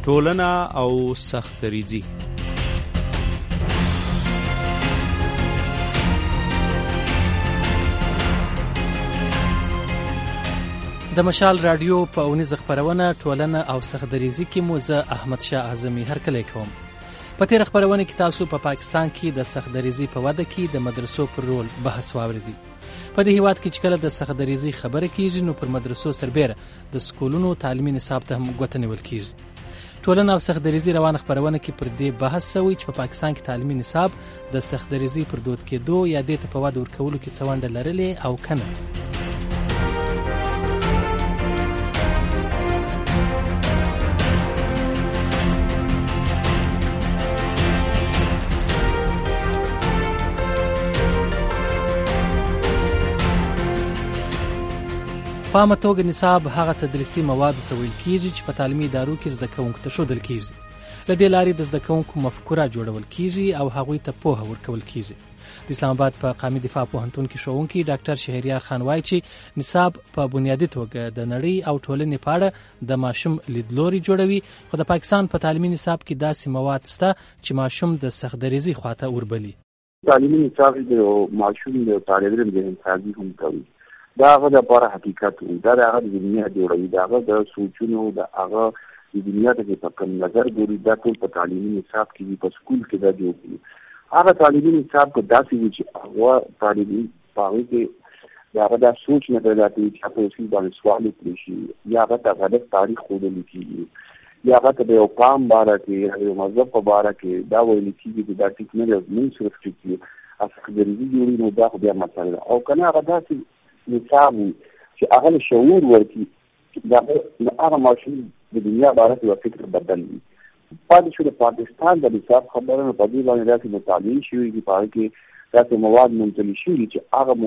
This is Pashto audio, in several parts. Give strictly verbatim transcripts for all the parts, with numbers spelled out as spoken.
ټولنه او سختدریزي. د مشال رادیو په اونیزه خپرونه ټولنه او سختدریزي کې مو زه احمد شاه اعظمي هرکلی کوم. په تیر خپرونه کې تاسو په پا پاکستان کې د سختدریزي په وده کې د مدرسو پر رول بحث واوریدي. په دې هیواد کې چې کله د سختدریزي خبره کیږي نو پر مدرسو سربېره د سکولونو تعلیمي نصاب ته هم ګوته نیول کیږي. ټولنه او سختدریزي روانه خپرونه کې پر دې بحث شوی چې په پا پاکستان کې تعلیمي نصاب د سختدریزي پر دود کېدو یا دې ته په وده ورکولو کې څه ونډه لرلې او کنه. په عامه توګه نصاب هغه تدریسي مواد ته ویل کېږي چې په تعلیمي ادارو کې زده کوونکو ته ښودل کېږي. له دې لارې د زده کوونکو مفکوره جوړول کېږي او هغوی ته پوهه ورکول کېږي. د اسلام آباد په قامي دفاع پوهنتون کې ښوونکی ډاکټر شهریار خان وایي چې نصاب په بنیادي توګه د نړۍ او ټولنې په اړه د ماشوم لیدلوري جوړوي، خو د پاکستان په تعلیمي نصاب کې داسې مواد شته چې ماشوم د سختدریزي خواته وربلي. تعلیمي نصاب د ماشوم د طالب علم د انتخابي هم کوي. دا هغه د لپاره حقیقت وي، دا د هغه د دنیا جوړوي، دا هغه د سوچونو د هغه د دنیا ته په کوم نظر ګوري، دا ټول په تعلیمي نصاب کې په سکول کې دا جوړوي. هغه تعلیمي نصاب کې داسې وي چې هغه تعلیمي پاوی کې دا هغه د سوچ نه پیدا کوي چې په اصول باندې سوال وکړي شي، یا هغه د غلط تاریخ ښودل کېږي، یا هغه د یو قام باره کې یو مذهب په باره کې دا ویل کېږي چې دا ټیک نه دی، موږ صرف ټیک سختدریزي جوړوي، نو دا خو بیا مسله ده. او که نه هغه داسې نصاب چې هغه شعور ورکړي دا هغه ماشوم د دنیا باره کې یو فکر بدل وي. پاتې شو د پاکستان د نصاب خبره نه په دې باندې داسې مطالعې شوي چې په هغه کې داسې مواد منتلي شوي چې هغه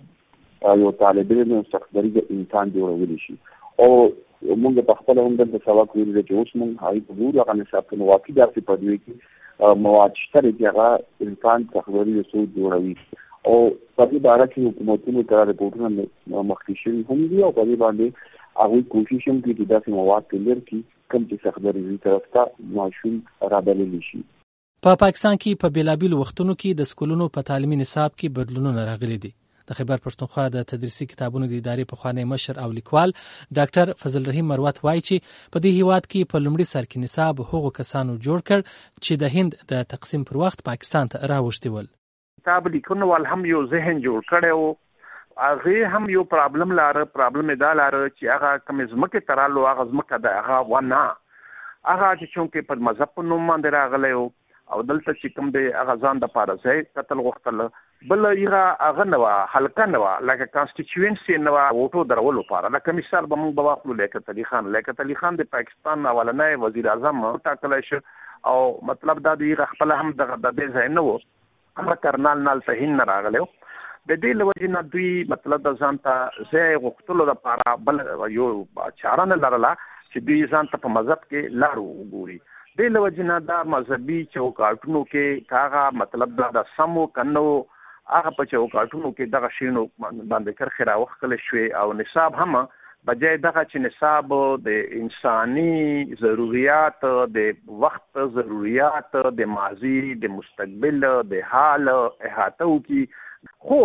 مواد یو طالب علم سختدریزه انسان جوړولی شي. او موږ په خپله هم دلته سبق ویلي چې اوس موږ هغې په ګورو هغه نصاب کې نو واقعي داسې په دوی کې مواد شته چې هغه انسان سختدریزه سوچ جوړوي. او په دې باره کې حکومتونو ته رپورټونه مخکې شوي هم دي او په دې باندې هغوی کوشش هم کوي چې داسې مواد کلیر کړي کوم چې سختدریزي طرف ته ماشوم رابللی شي. په پاکستان کې په بیلابیلو وختونو کې د سکولونو په تعلیمي نصاب کې بدلونونه راغلي دي. د خیبر پښتونخوا د تدریسي کتابونو د ادارې پخوانی مشر او لیکوال ډاکټر فضل رحیم مروت وایي چې په دې هیواد کې په لومړي سر کې نصاب هغو کسانو جوړ کړ چې د هند د تقسیم پر وخت پاکستان ته راوښتي ول. کتاب لیکونو وال هم یو ذهن جوړ کړی و، هغې هم یو پرابلم لاره، پرابلم یې دا لاره چې هغه کومې ځمکې ته رالو، هغه ځمکه د هغه ونه هغه چې چونکې په مذهب په نوم باندې راغلی و او دلته چې کوم دی هغه ځان دپاره ځای کتل غوښتل. بله هغه هغه نه وه، حلقه نه وه، لکه کانسټیچوینسي نه وه ووټو درولو لپاره. لکه مثال به موږ به واخلو لیاقت علي خان. لیاقت علي خان د پاکستان اولنی وزیر اعظم وټاکلی شو او مطلب دا د هغه خپله هم دغه د دې ځای نه و، هغه کرنال نال ته هند نه راغلی و. د دې له وجې نه دوی مطلب د ځان ته ځای غوښتلو دپاره بل یو چاره نه لرله چې دوی ځان ته په مذهب کې لار وګوري. دې له وجې نه دا مذهبي چوکاټونو کې که هغه مطلب دا د سم و که نه و، هغه په چوکاټونو کې دغه شیانو باندې کرښې راوښکلی شوې او نصاب هم بجای دغه چې نصاب د انساني ضروریات، د وخت ضروریات، د ماضي، د مستقبل، د حال احاطه وکړي، خو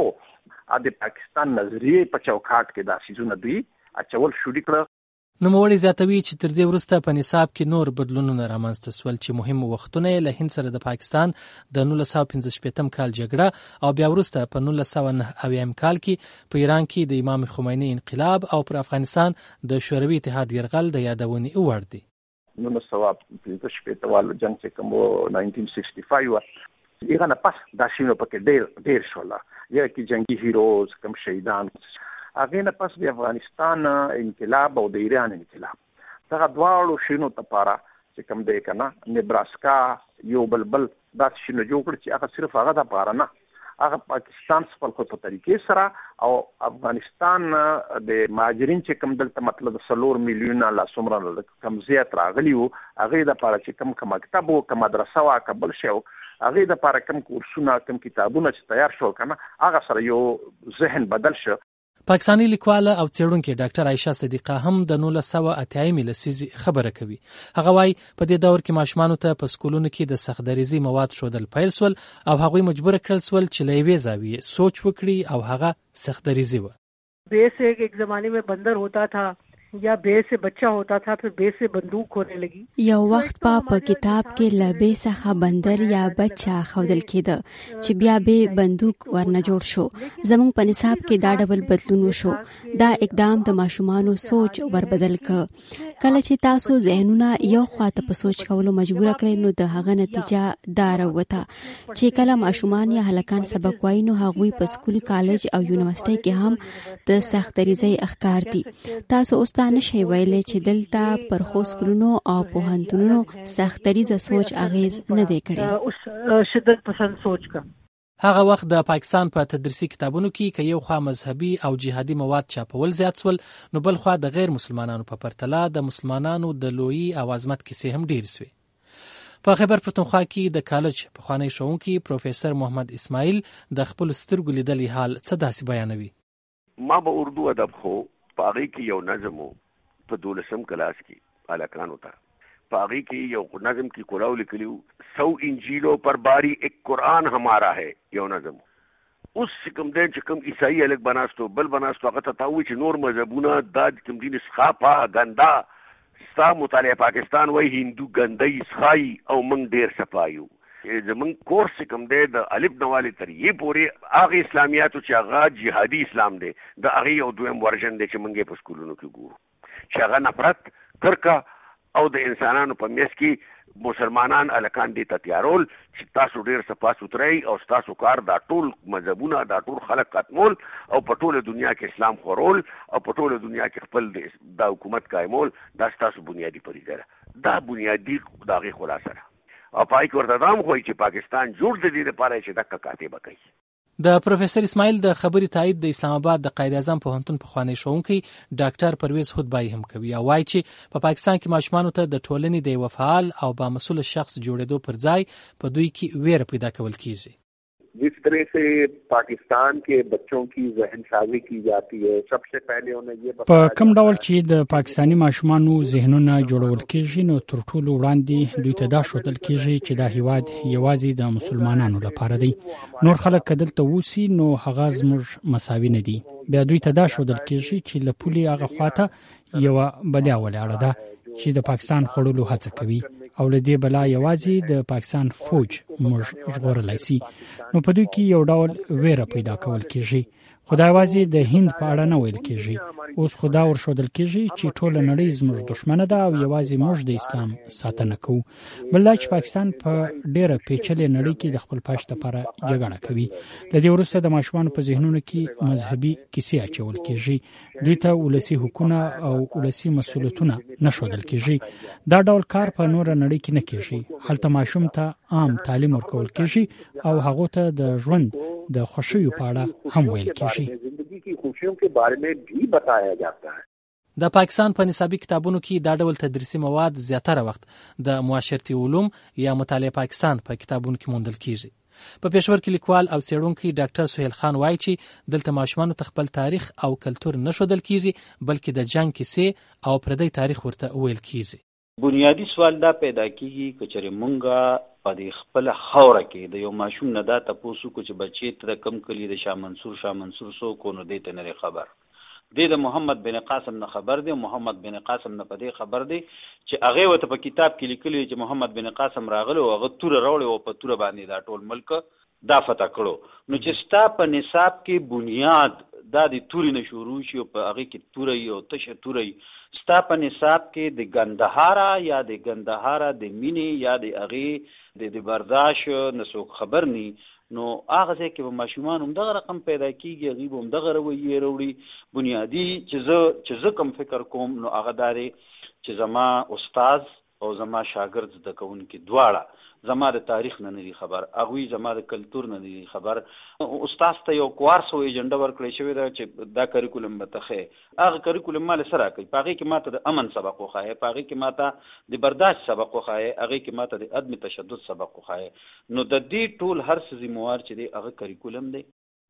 د پاکستان نظریې په چوکاټ کې دا څیزونه دوی اچول شروع کړه. نوموړی زیاتوي چې تر دې وروسته په نصاب کې نور بدلونونه رامنځته شول چې مهم وختونه یې له هند سره د پاکستان د نولس سوه پنځه شپېتم کال جګړه او بیا وروسته په نولس سوه نهه اویایم کال کې په ایران کې د امام خمیني انقلاب او پر افغانستان د شوروي اتحاد یرغل د یادونې وړ دي. نولس سوه پنځه شپېته والو جنګ چې کوم و ناینټین سکسټي فایو و، هغه نه پس دا شیانو پکې ډېر ډېر شوله، یا کې جنګي هیروز کوم شهیدان، هغې نه پس د افغانستان انقلاب او د ایران انقلاب، دغه دواړو شیانو دپاره چې کوم دی که نه نبراسکا یو بل بل داسې شیانو جوړ کړي چې هغه صرف هغه دپاره نه، هغه پاکستان خپل خو په طریقې سره او افغانستان د مهاجرین چې کوم دلته مطلب څلور میلیونه لا څومره کم زیات راغلي وو، هغې دپاره چې کوم که مکتب و که مدرسه وه که بل شی و، هغې دپاره کوم کورسونه کوم کتابونه چې تیار شول که نه، هغه سره یو ذهن بدل شو. پاکستاني لیکواله او څېړونکې ډاکټر عایشه صدیقه هم د نولس سوه اتیایمې لسیزې خبره کوي. هغه وایي په دې دور کې ماشومانو ته په سکولونو کې د سخت دریزي مواد ښودل پیل سول او هغوی مجبور کړل سول چې له یوې زاویې سوچ وکړي او هغه سخت دریزي وه. بے سے ایک زمانے میں بندر ہوتا تھا یا بے سے بچہ ہوتا تھا پھر بے سے بندوق ہونے لگی. یو وخت په کتاب کې له بے څخه بندر یا بچہ خودل کېده چې بیا به بندوق ورنه جوړ شو. زموږ په نصاب کې دا ډول بدلون وشو. دا اقدام د ماشومانو سوچ وربدل ک. کله چې تاسو ذهنونه یو خواته په سوچ کولو مجبور کړئ نو د هغه نتیجه دا راوته چې کله ماشومان یا هلکان سبق وایي نو هغوی په سکول، کالج او یونیورسيټي کې هم د سخت دریزۍ اخکار دي. تاسو اوس دا نشئ ویلی چې دلته پر خو سکولونو او پوهنتونونو سخت دریزه سوچ اغیز نه دی کړی. شدت پسند سوچ کا هغه وخت د پاکستان په پا تدریسي کتابونو کې که یو خوا مذهبي او جهادي مواد چاپول زیات سول نو بل خوا د غیر مسلمانانو په پرتله د مسلمانانو د لویي او عظمت کیسې هم ډیر سوې. په خیبر پښتونخوا کې د کالج پخوانی ښوونکی پروفیسر محمد اسماعیل د خپل سترګو لیدلي حال څه داسې بیانوي. ما به اردو ادب خو پاغي کې یو نظم په دولسم کلاس کې الکانو ته پاغي کې یو نظم کې کولاو لیکلیو سو انجیلو پر باری ایک قرآن ہمارا ہے یو نظم. اوس کوم دین چې کوم عیسائی الک بناستو بل بناستو هغه ته تاوي چې نور مذهبونه د کوم دین اسخاپا غندا ستا مطالعه پاکستان وای هندو غندای اسخای او منګ ډیر صفایو. زمون کورس کوم دی د الف نواله تر یې پورې هغه اسلامیاتو چې هغه جهادي اسلام دی د هغه یو دویم ورژن دی چې موږ په سکولونو کې ګورو چې هغه نفرت کرکا او د انسانانو په میس کې مسلمانان الکان دي ته تیارول چې تاسو ډیر صفا سوتري او تاسو کار دا ټول مذهبونه دا ټول خلق قتمول او په ټوله دنیا کې اسلام خورول او په ټوله دنیا کې خپل د حکومت قائمول دا تاسو بنیادی پریده دا بنیادی داغه خلاصه او پای کې ورته دام خوای چې پاکستان جوړ د دې لپاره چې دغه کاتبه کوي. د پروفیسر اسماعیل د خبرې تایید د اسلام آباد د قائد اعظم پوهنتون پخوانی ښوونکی ډاکټر پرویز خودبای هم کوي او وایي چې په پاکستان کې ماشومانو ته د ټولنې د یو فعال او بامسؤل شخص جوړېدو پر ځای په دوی کې ویره پیدا کول کیږي. जिस तरह से पाकिस्तान के बच्चों की ज़हन साजी की जाती है सबसे पहले उन्हें ये په کوم ډول چې د پاکستانی ماشومانو ذهنونه جوړول کېږي نو تر ټولو وړاندې دوی ته دا ښودل کېږي چې دا هیواد یوازې د مسلمانانو لپاره دی. نور خلک که دلته اوسي نو هغه زموږ مساوي نه دي. بیا دوی ته دا ښودل کېږي چې له پولې هغه خواته یوه بلیا ولاړه ده چې د پاکستان خوړلو هڅه کوي او له دې بلا یوازې د پاکستان فوج موږ ژغورلی سي. نو په دوی کې یو ډول ویره پیدا کول کېږي. خو دا یوازې د هند په اړه نه ویل کېږي. اوس خو دا ورښودل کېږي چې ټوله نړۍ زموږ دښمنه ده او یوازې موږ د اسلام ساتنه کوو. بل دا چې پاکستان په ډېره پیچلې نړۍ کې د خپل پاش لپاره جګړه کوي. له دې وروسته د ماشومانو په ذهنونو کې مذهبي کیسې اچول کېږي. دوی ته ولسي حقونه او ولسي مسؤلیتونه نه ښودل کېږي. دا ډول کار په نوره نړۍ کې نه کېږي. هلته ماشوم ته عام تعلیم ورکول کېږي او هغه ته د ژوند د خوښیو په اړه هم ویل کېږي. زندگی کی خوشیوں کے بارے میں بھی بتایا جاتا ہے. د پاکستان په نصابي کتابونو کې دا ډول تدریسي مواد زیاتره وخت د معاشرتي علوم یا مطالعه پاکستان په کتابونو کې موندل کیږي. په پېښور کې لیکوال او څېړونکی ډاکټر سهیل خان وایي چې دلته ماشومانو ته خپل تاریخ او کلتور نه ښودل کیږي بلکې د جنگ کیسې او پردی تاریخ ورته ویل کیږي. بنیادی سوال دا پیدا کیږي چې چېرې مونږه په دې خپل خوره کې د یو ماشوم نه دا تاسو کو چې بچی ته کم کلی د شاه منصور شاه منصور سو کو نو دې ته نه خبر دی د محمد بن قاسم نه خبر دی. محمد بن قاسم نه پدې خبر دی چې هغه وته په کتاب کې لیکلی چې محمد بن قاسم راغلو او هغه تور راوړی او په تور باندې دا ټول ملک دا فتح کړو. نو چې ستا په نصاب کې بنیاد دا د توري نه شروع شي او په هغه کې توري او تشه توري ستا په نصاب کې د ګندهارا یا د ګندهارا د مینې یا د هغه د برداشت نسو خبر ني نو هغه ځکه چې ماشومان هم دغه رقم پیدا کیږي غیب هم دغه رویه وروړي. بنیادی چې زه چې زه کوم فکر کوم نو هغه داري چې زما استاد او زما شاګرد زده کوونکي دواړه زما د تاریخ نه نه خبر هغه زما د کلچر نه نه خبر. استاد ته یو کوارسو ایجنډا ورکړی شوی دا چې دا کریکولم به تخه هغه کریکولم مال سره کوي. پاغه کې ماته د امن سبق وخایي، پاغه کې ماته د برداشت سبق وخایي، هغه کې ماته د عدم تشدد سبق وخایي. نو د دې ټول هر څه زموار چې دی هغه کریکولم دی.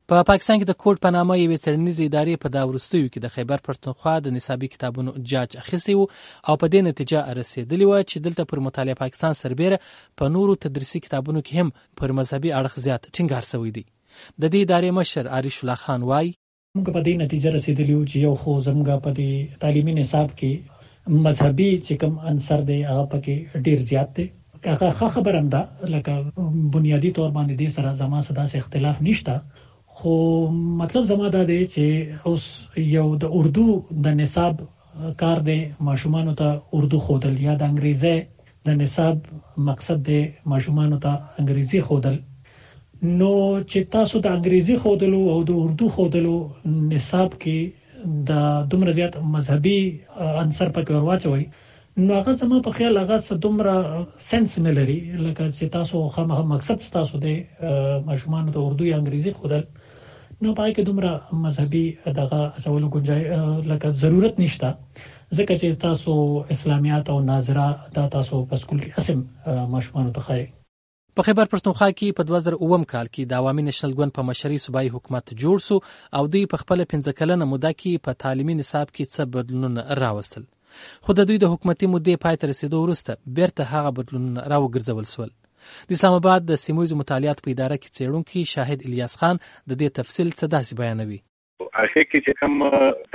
په پاکستان کې د کوټ په نامه یوې څېړنیزې ادارې په دا وروستیو کې د خیبر پښتونخوا د نصابي کتابونو جاج اخیستی و او په دې نتیجه رسېدلی وه چې دلته پر مطالعه پاکستان سربیره په نورو تدریسي کتابونو کې هم پر مذهبي اړخ زیات ټینګار شوی دی. د دې ادارې مشر عارش الله خان وایي موږ په دې نتیجه رسېدلی وو چې یو خو زموږ په دې تعلیمي نصاب کې مذهبي چې کوم عنصر دی هغه پکې ډیر زیات دی. هغه ښه خبره هم ده لکه بنیادی طور باندې دې سره زما سره داسې اختلاف نشته، خو مطلب زما دا دی چې اوس یو د اردو د نصاب کار دی ماشومانو ته اردو خودل یا د انګریزي د نصاب مقصد دی ماشومانو ته انګریزي خودل. نو چې تاسو د انګریزي خودلو او د اردو خودلو نصاب کې د دومره زیات مذهبي عنصر پکې ورواچوي نو هغه زما په خیال هغه دومره سنس نه لري لکه چې تاسو خامخا مقصد تاسو د ماشومانو ته اردو یا انګریزي خودل نو پای کې دومره مذهبي دغه اصولو گنجای لکه ضرورت نشته ځکه چې تاسو اسلامیات او ناظره دا تاسو په سکول کې اسم ماشومانو ته خایي. په خیبر پښتونخوا کې په دوه زره اووه کال کې د عوامي نېشنل ګوند په مشرۍ صوبایي حکومت جوړ شو او دوی په خپل پنځه کلنه موده کې په تعلیمي نصاب کې څه بدلونونه راوستل، خو د دوی د حکومتي مودې پای ته رسیدو وروسته بیرته هغه بدلونونه راوګرځول شول. د اسلام آباد د سیمویزو مطالعات په اداره کې څېړونکی شاهد الیاس خان د دې تفصیل څه داسې بیانوي. هغه کې چې کوم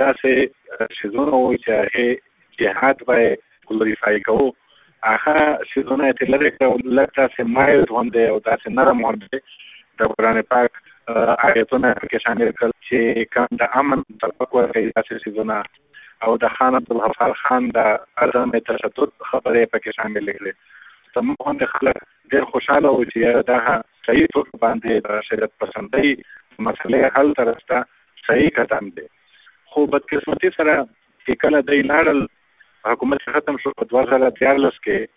داسې شیزونه وي چې هغه جهاد به ګلوریفای کوو هغه شیزونه ته لري چې لکه چې مایل باندې او داسې نرم باندې د قرآن پاک آیتونه کې شامل کړل چې کوم د امن تفکر کوي داسې شیزونه او د خان عبدالغفار خان د عدم تشدد خبرې پکې شامل کړل. زموږ باندې خلک ډېر خوشاله وو چې دا صحیح توګه باندې د شریعت پسندۍ مسلې حل ترسته صحیح قدم دی. خو بدقسمتي سره چې کله دی لاړل حکومت ختم شو په دوه زره دیارلس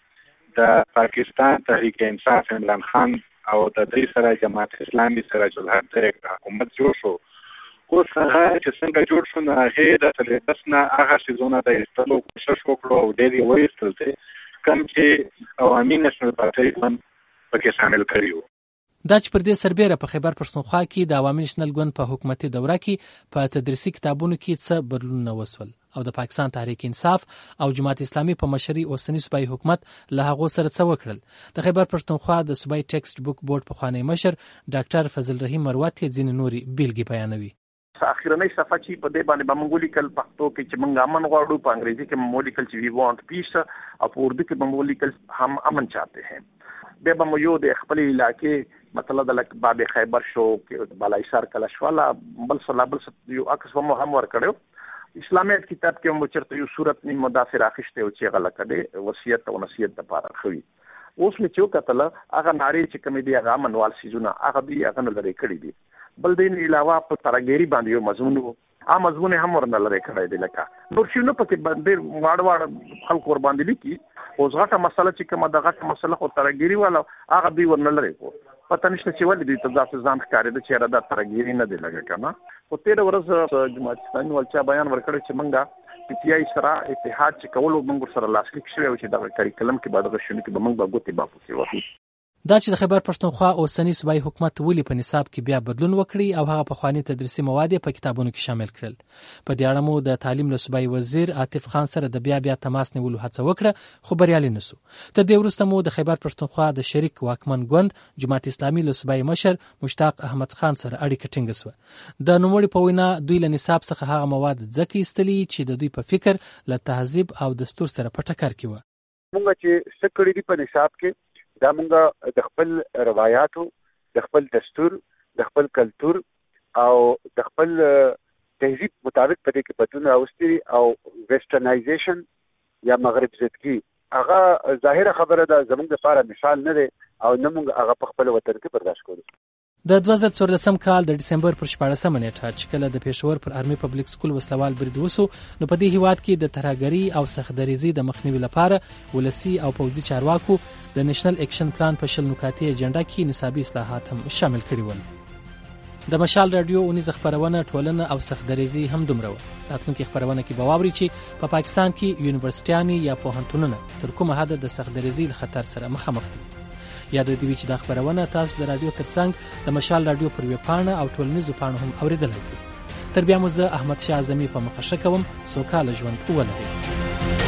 کې د پاکستان تحریک انصاف عمران خان او د دې سره جماعت اسلامي سره جوړ د حکومت جوړ شو. اوس هغه چې څنګه جوړ شو نو هغه د سلیبس نه هغه شیزونه د ایستلو کوشش وکړو او ډېر یې وایستل دي کوم چې عوامي نېشنل پارټۍ هم پکې شامل کړي وو. دا چې پر دې سربیره په خیبر پښتونخوا کې د عوامي نېشنل ګوند په حکومتي دوره کې په تدریسي کتابونو کې څه بدلونونه وسول او د پاکستان تحریک انصاف او جماعت اسلامي په مشرۍ اوسنی صوبایي حکومت له هغو سره څه وکړل. د خیبر پښتونخوا د صوبایي ټیکسټ بک بورډ پخوانی مشر ډاکټر فضل رحیم مروت ځینې نورې بیلګې بیانوي. اخیرنۍ صفحه چې په دې باندې به موږ ولیکل پښتو کې چې موږ امن غواړو، په انګریزي کې موږ ولیکل چې وی وانټ پیس او په اردو کې موږ ولیکل هم امن چاہتے ہیں. بیا به مو یو د خپل علاقې مطلب د لک باب خیبر شو کې بالایسار کلشوالا بل صلا بل یو عکس هم هم ور کړو. اسلامیت کتاب کې موږ چرته یو صورت نیم مدافع راخښته او چې غلطه ده وصیت او نصیحت لپاره خوي. اوس مې چې وکتل هغه ناری چې کوم دی هغه منوال سيزونه هغه دی هغه نه لري کړی دي. بل دین علاوه په ترګيري باندې یو مضمون وو ا مضمون هم ورنه لري کړی دی لکه نور شنو پکې باندې واړ واړ خلک ور باندې لیکي اوس غټه مسله چې کومه د غټه مسله خو ترګيري والا هغه دی ورنه لري کو پته نشته چې ولې دې ته ځات ځان ښکارې د چیرې د ترګيري نه دی لګا کنه. او تیر ورځ جماعت اسلامي ولچا بیان ورکړی چې منګه پی ټی آی سره اتحاد چې کولو موږ سره لاسلیک شوی او چې د کریکلم کې بعد غشنه کې به موږ به ګوتې باپو کې وایي. دا چې د خیبر پښتونخوا اوسنی صوبایي حکومت ولې په نصاب کې بیا بدلون وکړي او هغه پخوانی تدریسي مواد په کتابونو کې شامل کړل. په دې اړه مو د تعلیم له صوبایي وزیر عاطف خان سره د بیا بیا تماس نیولو هڅه وکړه خو بریالي نشو. تر دې وروسته مو د خیبر پښتونخوا د شریک واکمن ګوند جماعت اسلامي له صوبایي مشر مشتاق احمد خان سره اړیکه ټینګه شوه. د نوموړي په وینا دوی له نصاب څخه هغه مواد ځکه ایستلي چې د دوی په فکر له تهذیب او دستور سره په ټکر کې وو. موږ چې سکړې دي په نصاب کې دا مونږ د خپل روایتو د خپل دستور د خپل کلچر او د خپل تهذیب مطابق په دې کې بدلون راوستي او ویسټرنایزیشن یا مغرب زدګي هغه ظاهره خبره ده زموږ لپاره مثال نه دی او نه مونږ هغه په خپل وطن کې برداشت کوو. د دوه زره څوارلسم کال د ډسمبر پر شپاړسمه نیټه چې کله د پېښور پر آرمي پبلک سکول وسلوال برید وسو نو په دې هیواد کې د ترهګرۍ او سختدریزۍ د مخنیوي لپاره ولسی او پوځي چارواکو د نېشنل اکشن پلان په شل نکاتي ایجنډا کې نصابي اصلاحات هم شامل کړي ول. د مشال رادیو اونیز خبرونه ټولنه او سختدریزۍ هم دومره و. راتلونکي خبرونه کې به واوري چې په پا پاکستان کې یونیورسيټیانې یا پوهنتونونه تر کومه حد د سختدریزۍ له خطر سره مخامخ دي. یاد دې وي چې دا خبرونه تاسو د رادیو ترڅنګ د مشال رادیو پر ویب پاڼه او ټولنیزو پاڼو هم اوریدلای شئ. تر بیا مو زه احمد شاه اعظمي په مخه ښه کوم. سوکاله ژوند ولرئ.